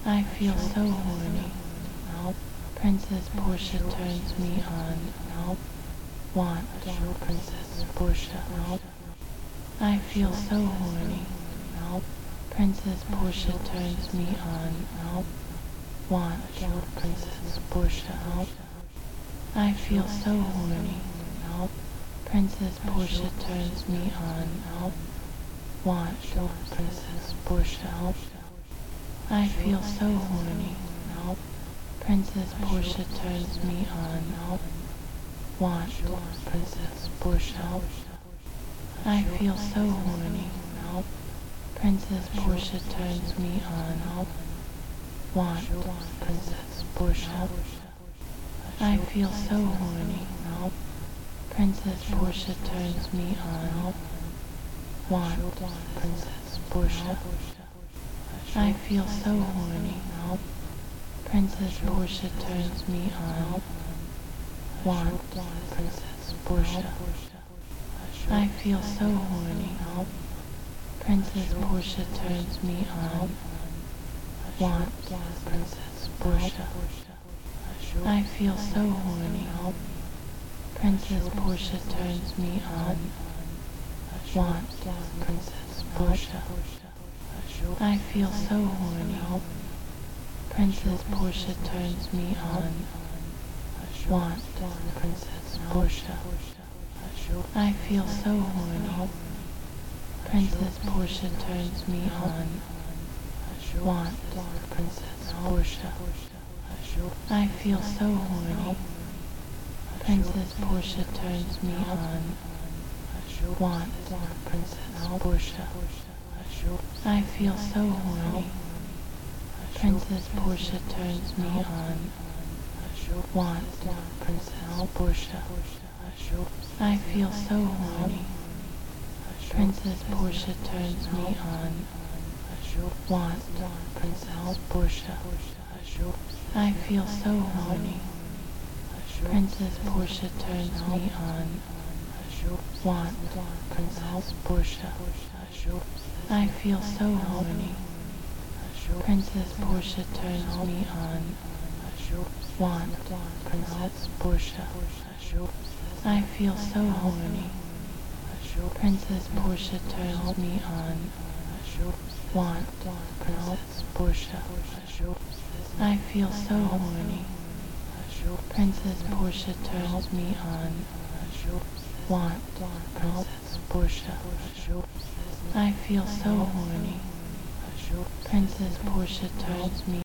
I feel so horny. Princess Portia turns me on. Want Princess Portia. I feel so horny. Princess Portia turns me on. Want Princess Portia. I feel so horny. Princess Portia turns me on. Want Princess Portia. I feel so horny. Princess Portia turns me on. Want Princess Portia. I feel so horny. Princess Portia turns me on. Want Princess Portia. I feel so horny. Princess Portia turns me on. Want Princess Portia. I feel so horny. Princess Portia turns me on. Want Princess Portia. I feel so horny. Princess Portia turns me on. Want Princess Portia. I feel so horny. Princess Portia turns me on. Want Princess Portia. I feel so horny. Princess Portia turns me on. Want Princess Portia. I feel so horny. Princess Portia turns me on. Want Princess Portia. I feel so horny. Princess Portia turns me on. Want Princess Portia. I feel so horny. Princess Portia turns me on. Want Princess Portia. I feel so horny. Princess Portia turns me on. Want Princess Portia. I feel so horny. Princess Portia turns me on. Want Princess Portia. I feel so horny. Princess Portia turns me on. Want Princess Portia. I feel so horny. Princess Portia turns me on. Want Princess Portia. I feel so horny. Princess Portia turns me on. Want Princess Portia. I feel so horny. Princess Portia turns me